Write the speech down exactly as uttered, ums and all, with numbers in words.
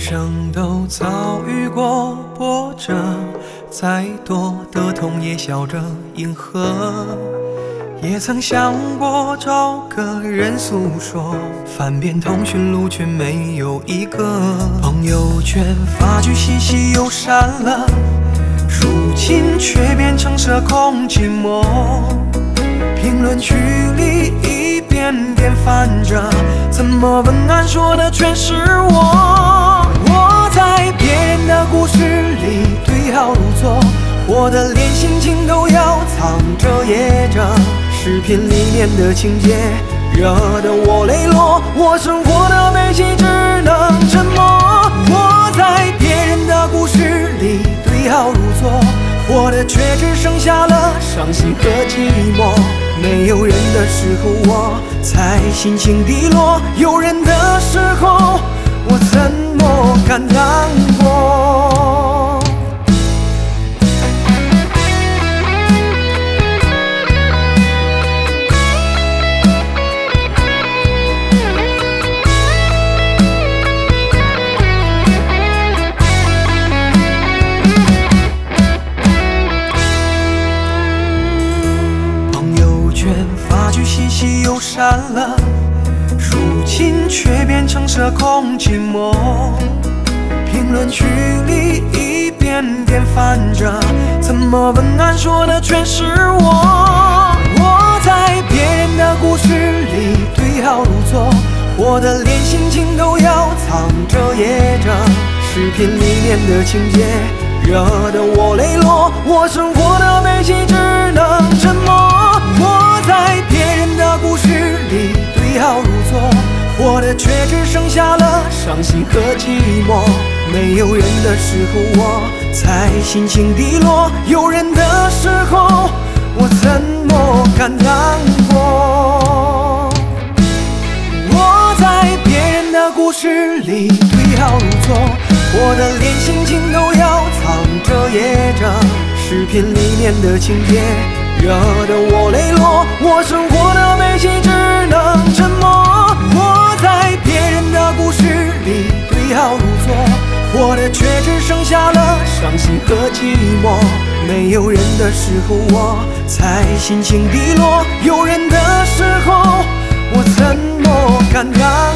生都遭遇过波折，再多的痛也笑着迎合。也曾想过找个人诉说，翻遍通讯录却没有一个。朋友圈发句嘻嘻又删了，抒情却变成社恐寂寞。评论区里一遍遍翻着，怎么文案说的全是我。我在别人的故事里对号入座，我的连心情都要藏着掖着。视频里面的情节惹得我泪落，我生活的悲喜只能沉默。我在别人的故事里对号入座，活的却只剩下了伤心和寂寞。没有人的时候我才心情低落，有人的时候我怎么敢难过。发句嘻嘻又删了，抒情却变成社恐寂寞。评论区里一遍遍翻着，怎么文案说的全是我。我在别人的故事里对号入座，我的连心情都要藏着掖着。视频里面的情节惹得我泪落，我生活的悲喜只能沉默。我在别人的故事里对号入座，活的却只剩下了伤心和寂寞。没有人的时候我才心情低落，有人的时候我怎么敢难过。我在别人的故事里对号入座，我的连心情都要藏着掖着。视频里面的情节惹得我泪落，我生活的悲喜只能沉默。我在别人的故事里对号入座，活的却只剩下了伤心和寂寞。没有人的时候我才心情低落，有人的时候我怎么敢难